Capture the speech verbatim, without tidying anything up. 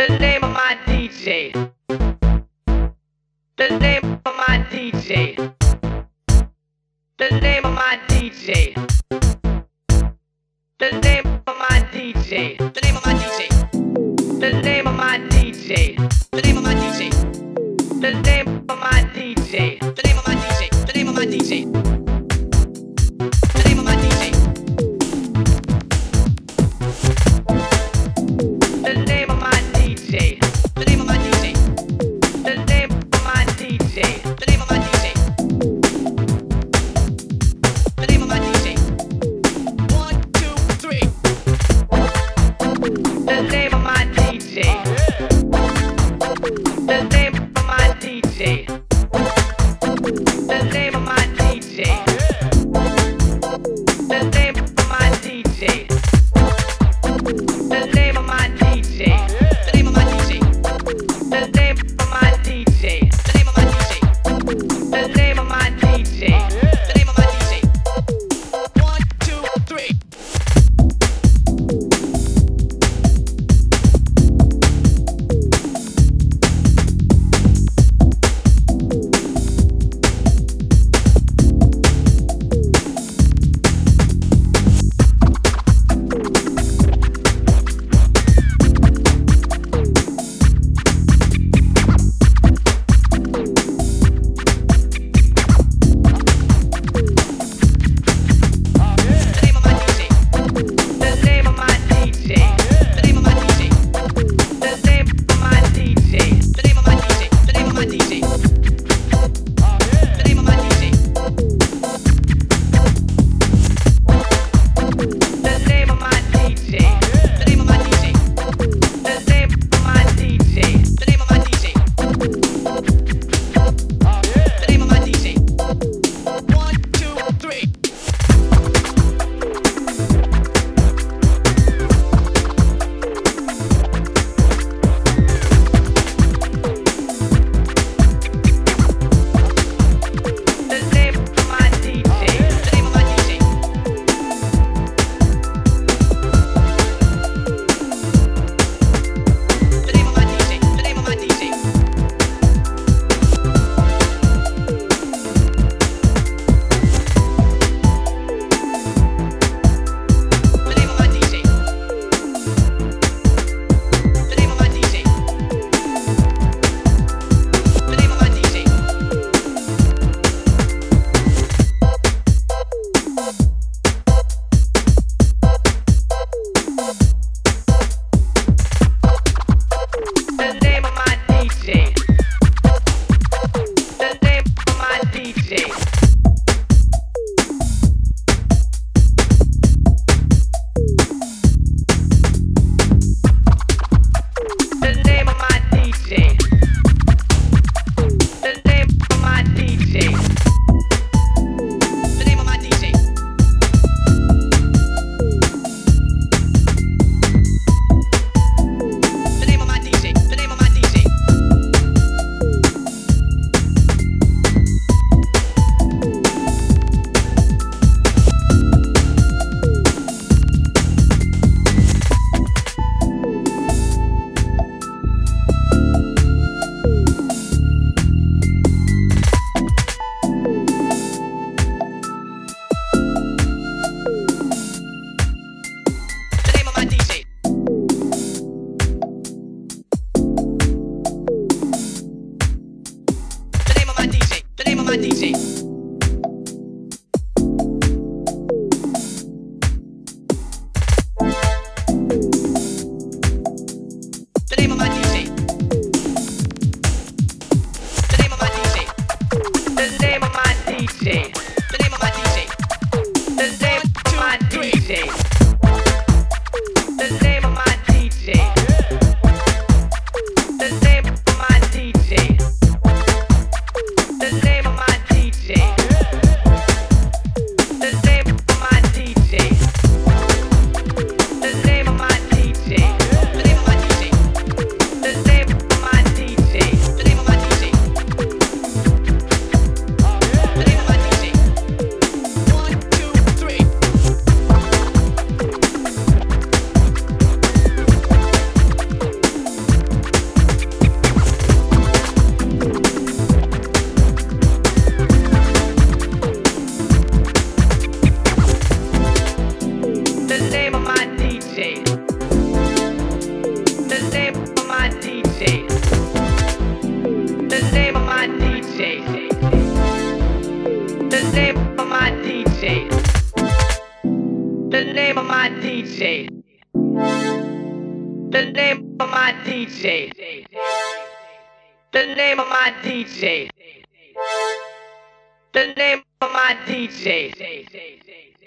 The name of my D J. The name of my D J. The name of my D J. The name of my D J. The name of my D J. The name of my D J. The name of my D J. The name of my D J. The name of my D J. The name of my D J. The name of my D J. The name of my D J. The name of my D J. The name of my D J. The name of my D J. The name of my D J. One, two, three. The name of my D J. The name of my D J. The name of my D J. The name of my D J. The name of my D J. The name of my D J. The name of my D J. The name of my D J. The name of my D J. The name of my D J. One, two, three. The name of my D J. name of my D J. The name of my D J. The name of my D J. The name of my D J.